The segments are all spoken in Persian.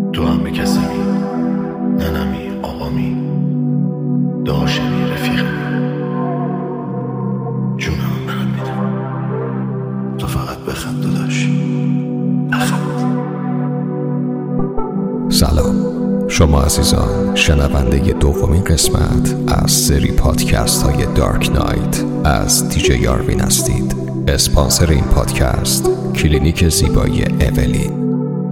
تو هم به کسمی ننمی آقامی داشمی رفیقمی جونم برات میدم تو فقط بخند داداش بخند. سلام، شما عزیزان شنونده دومین قسمت از سری پادکست های دارک نایت از دیجی آروین هستید. اسپانسر این پادکست کلینیک زیبایی اولین.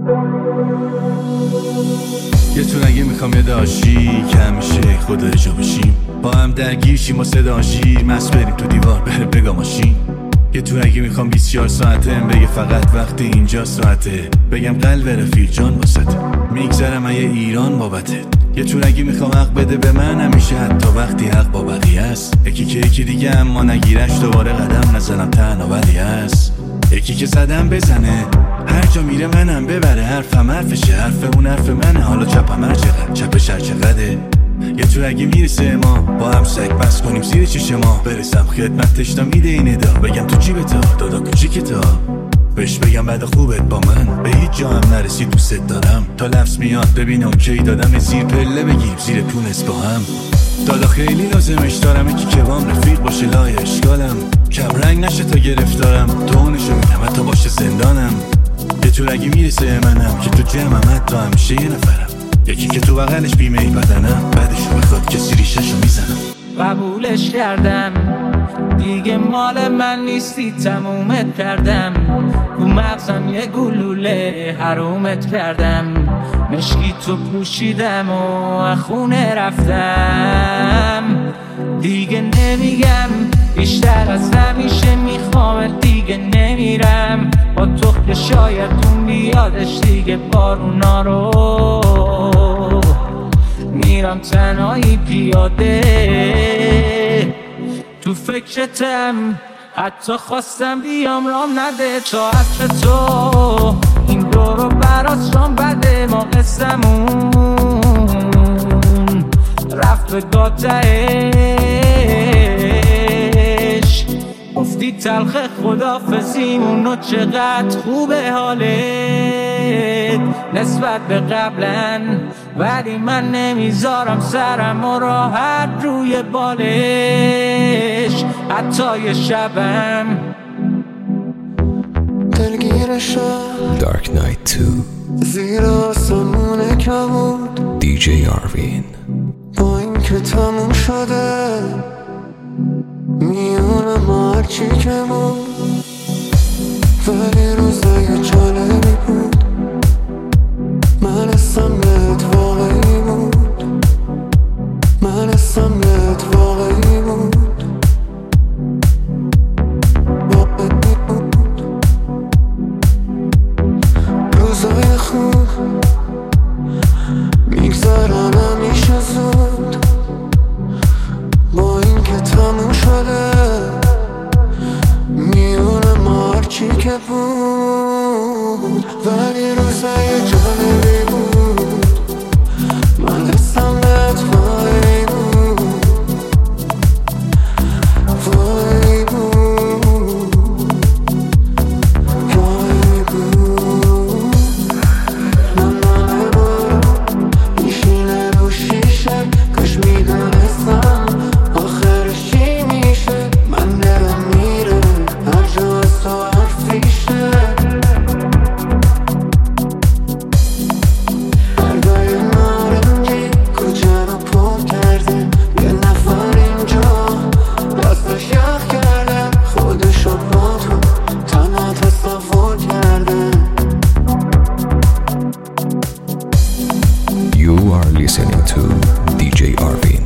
یه تو نگه میخوام یه داشی که همیشه خدا جا بشیم، با هم درگیر شیم و صدا شیر مست بریم تو دیوار بره بگا ماشین. یه تو نگه میخوام 24 ساعته بگه فقط وقتی اینجا ساعته، بگم قلب رفیق جان واسطه میگذرم یه ایران بابته. یه تو نگه میخوام حق بده به من همیشه حتی وقتی حق با بقیه است، یکی که یکی دیگه اما نگیرش دوباره قدم نزنم تنها ولی هست، یکی که صدم بزنه هر جا میره منم ببره، حرفم حرفشه حرف اون حرف منه، حالا چپم هر چقدر چپش هر چقدره. یه تو اگه میرسه ما با هم سگ بس کنیم زیر چش ما، برسم خدمتش تا میده این ادا، بگم تو جیبتا دادا کوچیکتا، بهش بگم بعد خوبت با من به هیچ جا هم نرسید دوست دارم، تا لفظ میاد ببین اوکی دادم زیر پله بگیم زیر تونس با هم. دادا خیلی لازمش دارم یکی که بام رفیق باشه لای اشکالم، کم رنگ نشه تا گرفتارم تونشو میدم حتی باشه زندانم. یه تو اگه میرسه منم که تو جمعم حتی همیشه یه نفرم، یکی که تو بغلش بیمه ای بدنم بعدشو بخواد کسی ریششو میزنم. قبولش کردم دیگه مال من نیستی تمومت کردم، رو مغزم یه گلوله حرومت کردم، مشکی تو پوشیدم و خونه رفتم، دیگه نمیگم بیشتر از همیشه میخوام دیگه نمیرم، با تو که شاید اون بیادش دیگه بارونا رو میرم تنهایی پیاده تو فکرتم، حتی خواستم بیام رام نده تا عطر تو این دور رو برات شام بده، ما قصمون رفت به گاتهش گفتی تلخ خدافزیمون و چقدر خوبه حالت نسبت به قبلن، ولی من نمیذارم سرم و راحت روی بالش حتی یه شبم دلگیرشم. دارک نایت 2 زیر آسمون کمود دیجی آروین. با این که تموم شده میونم هرچی که بود، ولی روزای جالبی بود، من اسمت واقعی بود، من اسمت واقعی بود، واقعی بود. روزای خوب میگذرن همیشه زود، با این که تموم شده میونم هرچی که بود، ولی روزای جالبی بود، من اسمت واقعی بود، واقعی بود، واقعی بود. من بارم میشینه رو شیشه، کاش میدونستم آخرش چی میشه، من دلم میره هر جا از تو حرفیشه، برگای نارنجی کجا رو پر کرده، یه نفر اینجا دستش یخ کرده، خودشو با تو تنها تصور کرده. You are listening to DJ Arvin.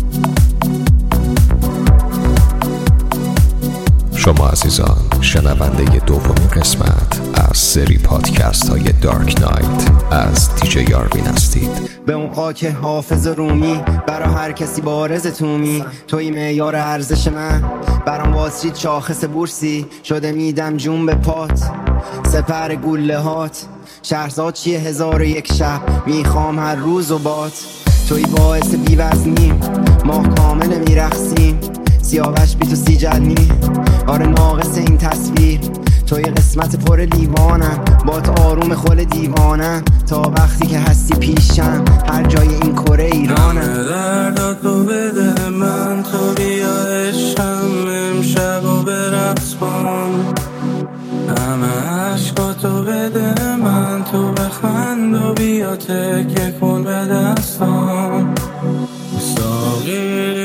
شما عزیزان شنونده دومین قسمت از سری پادکست های دارک نایت از دیجی آروین هستید. به اون خاک حافظ رومی برا هر کسی بارز تومی، توی معیار ارزش من برام واسید شاخص بورسی شده، میدم جون به پات سپر گله هات، شهرزاد چیه 1001 شب میخوام هر روز و بات، توی باعث بیوزنیم ماه کامل میرخسیم، سیاوش بی تو سی جلنی آره ناقص این تصویر، توی قسمت پر لیوانم، با تو آروم خل دیوانم، تا وقتی که هستی پیشم هر جای این کره ایرانم. همه دردات تو بده من، تو بیا عشقم امشب و به رقص بام. همه عشقاتو بده من، تو بخند و بیا تکیه کن به دستام. ساقی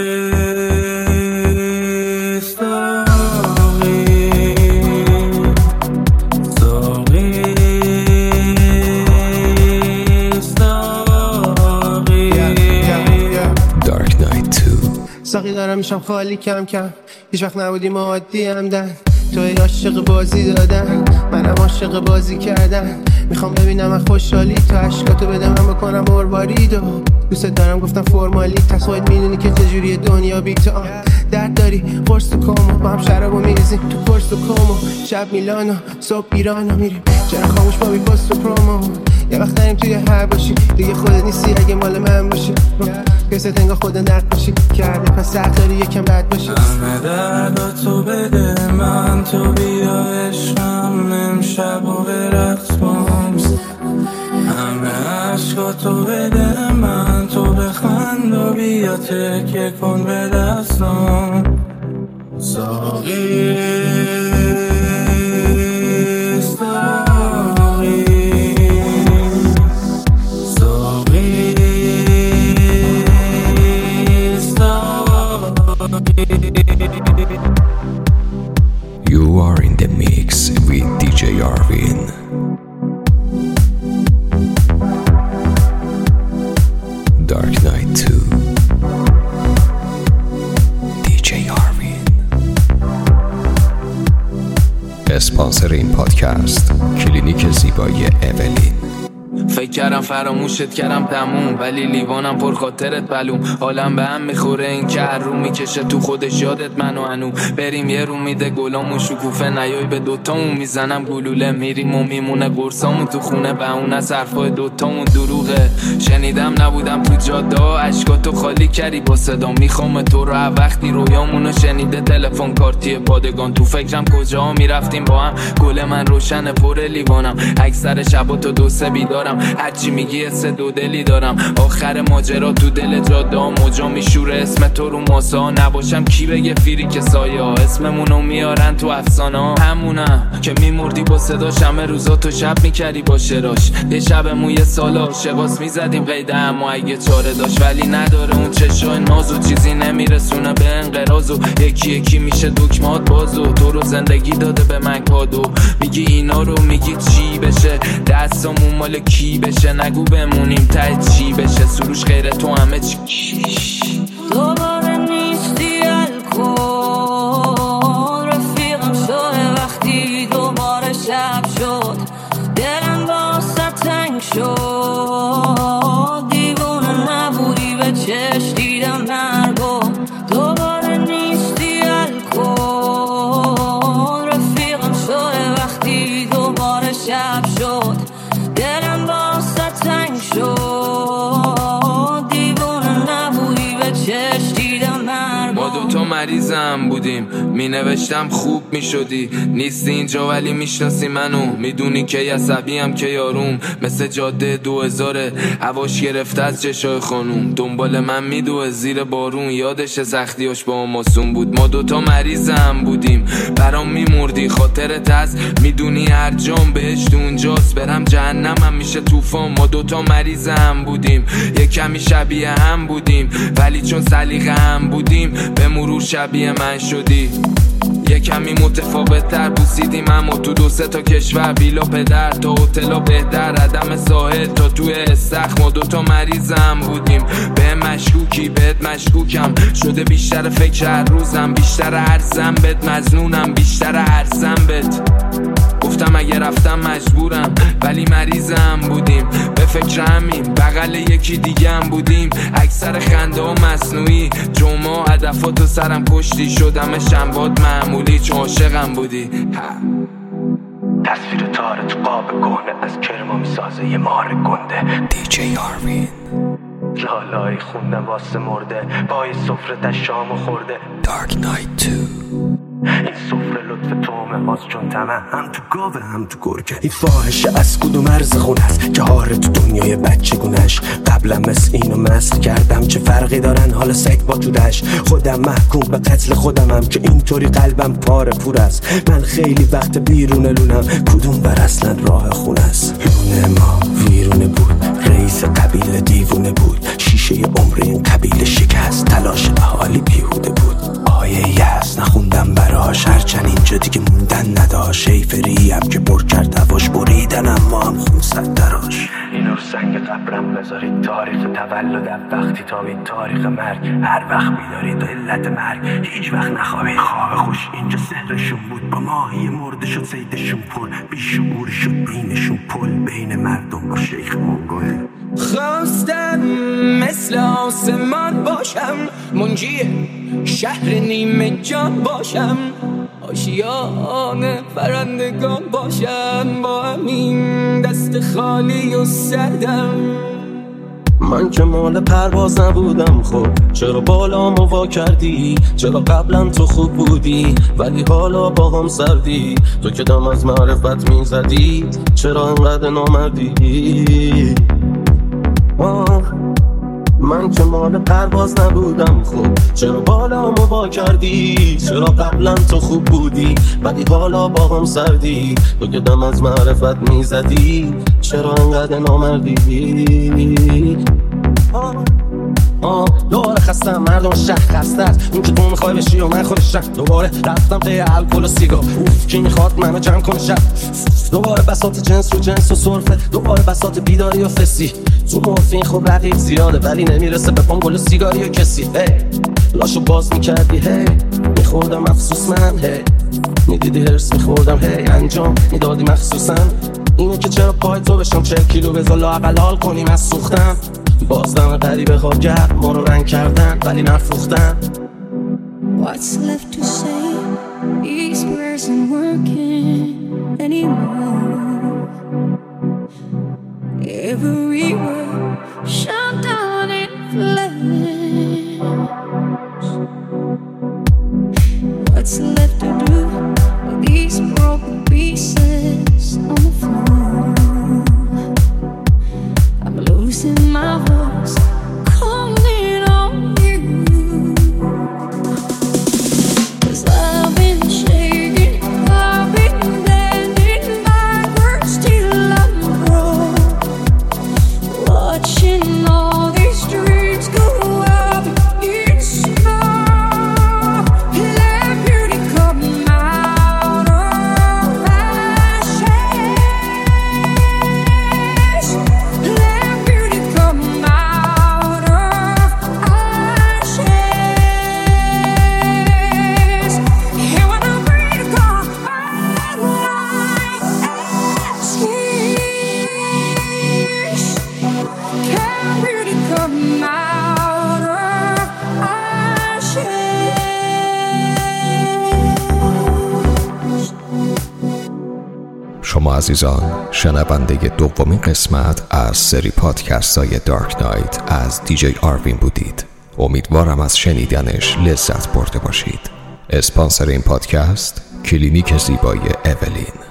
ساقی دارم میشم خالی کم کم، هیچ وقت نبودیم عادی همدن. توی عاشق بازی دادن، منم عاشق بازی کردن. میخوام ببینم از خوشحالی تو عشقاتو بدم من بکنم مروارید. و دوست دارم گفتم فرمالی، پس خودت میدونی که چجوری دنیا بی تو. درد داری قرص تو کامو، با هم شرابو میریزیم تو پرس و کامو. شب میلانو صبح ایرانو میریم، چرا خاموش با بی پست و پرومو. یه وقت داریم توی هر باشی، دیگه خودت نیستی اگه مال من باشی. کسی انگار خود نقاشی کرده، پس حق داری یکم بد باشی. همه درداتو بده من، تو بیا عشقم امشب و به رقص بام. همه عشقاتو بده من، تو بخند و بیا تکیه کن به دستام. ساقی You are in the mix with DJ Arvin. Dark Knight 2 DJ Arvin. اسپانسر این پادکست کلینیک زیبایی اولین. فکر کردم فراموشت کردم تموم، ولی لیوانم پر خاطرت بلوم. حالم به هم میخوره این که هر رو میکشه تو خودش یادت منو انو. بریم یه رو میده گلامون شکوفه، نیای به دوتامون میزنم گلوله. میریم و میمونه قرصامون تو خونه، به اون از حرفای دوتامون دروغه. شنیدم نبودم تو جاده ها، عشقاتو خالی کردی با صدا. میخوام تو رو وقتی رویامونو شنیده تلفن کارتی پادگان. تو فکرم کجا میرفتیم با هم، گل من روشن پر لیوانم. اکثر شبا تو دو سه بیدارم، هرچی میگی حس دو دلی دارم. آخر ماجرا تو دل جاده ها موجا میشوره، اسم تو رو ماسه ها. نباشم کی بگه فیری که سایه ها، اسممونو میارن تو افسانه ها. همونم که میمردی با صداش، همه روزا تو شب میکردی با شراش. یه شب موی سال عاشقاس میزدیم قیده، اما اگه چاره داشت. ولی نداره اون چشای نازو، چیزی نمیرسونه به انقراضو. یکی یکی میشه دکمات بازو، تو رو زندگی داده به من کادو. میگی اینا رو میگی چی بشه، دستامون مال کی بشه. نگو بمونیم ته چی بشه، سروش غیر تو همه چی. دوباره نیستی الکل، رفیقم شده وقتی دوباره شب شد. دلم واسه تنگ شد، دیوونه نبودی به چشم دیدم مرگو. دوباره نیستی الکل، رفیقم شده وقتی دوباره شب شد. دلم واسه تنگ شد، دیوونه نبودی به چشم دیدم مرگو. ما دوتا مریضم بودیم، می نوشتم خوب می شدی. نیستی اینجا ولی میشناسی منو، میدونی که عصبیم که یاروم. مثل جاده 2000 هواش گرفته از چشای خانوم. دنبال من میدوه زیر بارون، یادش سختیاش با ماسون بود. ما دوتا مریضم بودیم، برام میمردی خاطرت از. میدونی هر جام بهشت اونجاست، برم جهنمم میشه طوفان. ما دوتا مریضم بودیم، یه کمی شبیه هم بودیم، ولی چون سلیقه هم بودیم به مرور شبیه من شدی. یه کمی متفاوت تر بوسیدیم، اما تو دو سه تا کشور بیلا پدر. تا هتلا بهتر، عدم ساحل تا توی استخ. ما دوتا مریضم بودیم، به مشکوکی بهت مشکوکم. شده بیشتر فکر هر روزم، بیشتر هر ذنبت مظنونم، بیشتر هر ذنبت. گفتم اگه رفتم مجبورم، ولی مریضم بودیم. به فکر همین بغل یکی دیگه هم بودیم. اکثر خنده ها مصنوعی، جمعه هدفاتو سرم کشتی. شدم شنباد معمولی چون عاشقم بودی. تصویر تاره تو قاب گونه، از کرما میسازه یه مار گنده. دیجی آروین. لالای خوندم واسه مرده، پای سفرتش شامو خورده. Dark Knight 2 این سفره لطف تومه باز چون تمه هم تو گاوه هم تو گرگه. این فاحشه از کدوم مرز خونه است که هاره تو دنیای بچه گونش. قبلا مثل اینو مست کردم چه فرقی دارن حالا سگ با تودش. خودم محکوم به قتل خودمم که اینطوری قلبم پاره پور است. من خیلی وقت بیرون لونم کدوم بر اصلا راه خونه است. لونه ما ویرونه بود، رئیس قبیله دیوونه بود، شیشه عمر این قبیله شکست، تلاش اهالی بیهوده بود. آیه یأس نخوندم براش هرچند اینجا دیگه موندن نداشت. شیفریم که پر کرد هواش بریدن اما هم خونسد دراش. اینو رو سنگ قبرم بذارید تاریخ تولدم وقتی تابید تاریخ مرگ. هر وقت بیدارید و علت مرگ هیچ وقت نخوابید. خواب خوش اینجا سحرشون بود، با ماهی مرده شد سیدشون پر، بیشعور شد بینشون پل بین مردم با شیخ منگل. خواستم مثل آسمان باشم، منجی شهر نیمه جان باشم، آشیان پرندگان باشم، با همین دست خالی و سردم. من که مال پرواز نبودم، خب چرا بالامو وا کردی؟ چرا قبلا تو خوب بودی ولی حالا با هم سردی؟ تو که دم از معرفت میزدی چرا انقدر نامردی؟ من که مال پرواز نبودم، خب چرا بالامو وا کردی؟ چرا قبلا تو خوب بودی ولی حالا با هم سردی؟ تو که دم از معرفت میزدی چرا انقدر نامردی؟ دوباره خستم، مردم شهر خسته است. این که تو میخوای بشی و من خودشم. دوباره رفتم پی الکل و سیگار، اوف کی میخواد منو جمع کن شب. دوباره بساط جنس و جنس و سرفه، دوباره بساط بیداری و فسی. تو مورفین خب رقیب زیاده ولی نمیرسه به پام گل و سیگاری و کسی. لاشو باز میکردی هی میخوردم افسوس من، هی میدیدی هرس میخوردم، هی انجام میدادی مخصوصا. اینه که چرا پای تو بشم 40 کیلو بذار لااقل حال کنیم از سوختم. بازدم غریبه ها گرد ما رو رنگ کردن ولی نفروختن. What's left to say? These words aren't working anymore. Every word shut down in flames. What's left to do with these broken pieces on the floor? I'm losing my voice, calling on you. 'Cause I've been shaking, I've been blending backwards till I'm broke. Watching all these dreams go up in smoke. Let beauty come out of ashes. Let beauty come out of ashes. And when I breathe, God, my life ashes. Can beauty come out of ashes? شما عزیزان شنونده دومین قسمت از سری پادکست های دارک نایت از دیجی آروین بودید. امیدوارم از شنیدنش لذت برده باشید. اسپانسر این پادکست کلینیک زیبایی اولین.